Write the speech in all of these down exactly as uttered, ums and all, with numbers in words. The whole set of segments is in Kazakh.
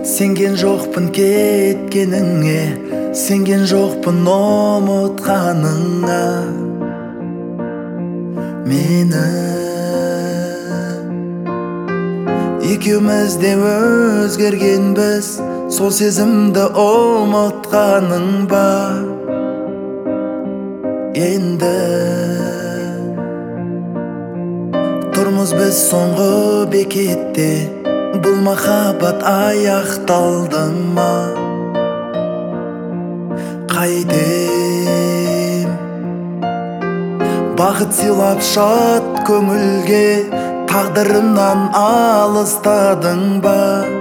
Сенген жоқпын кеткеніңе, сенген жоқпын ұмытқаныңа мені. Екеуміз де өзгергенбіз, сол сезімді ұмытқаның ба енді? Тұрмыз біз соңғы бекетте, бұл махаббат аяқталды ма? Қайтем бақыт сыйлап шат көңілге, тағдырымнан алыстадың ба?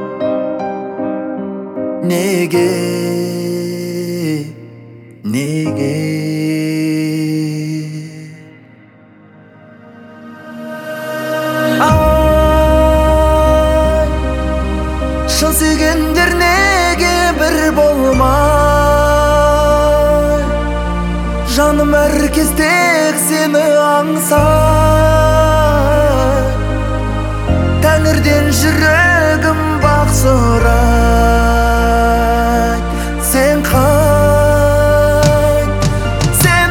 Неге, неге? Шын сүйгендер неге бір болмай? Жаным әркез тек сені аңсай. Тәңірден жүрегім бақ сұрай. Сен қайт, сен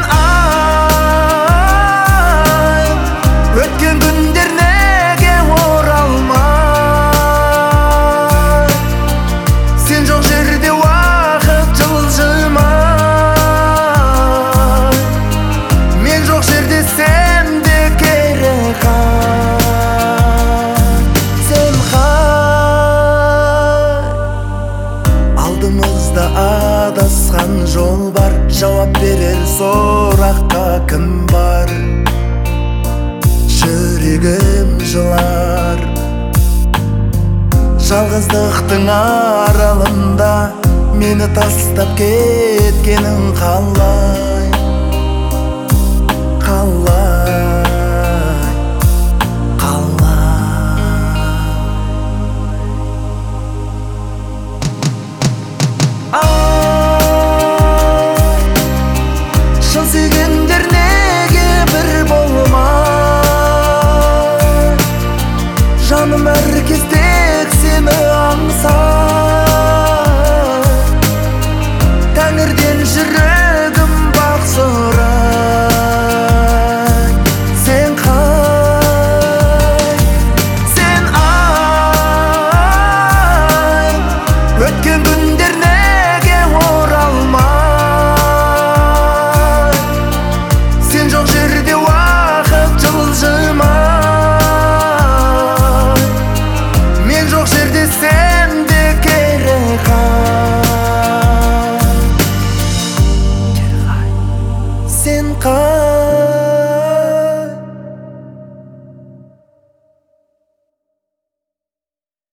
ай, өткен күндер неге оралмай? Сен жоқ жерде уақыт жылжымай. Мен жоқ жерде сен де керек қай. Сен қай, алдымызда адасқан жол бар, жауап берер сұраққа кім бар? Жүрегім жылар, жалғыздықтың аралында мені тастап кеткенің қалай?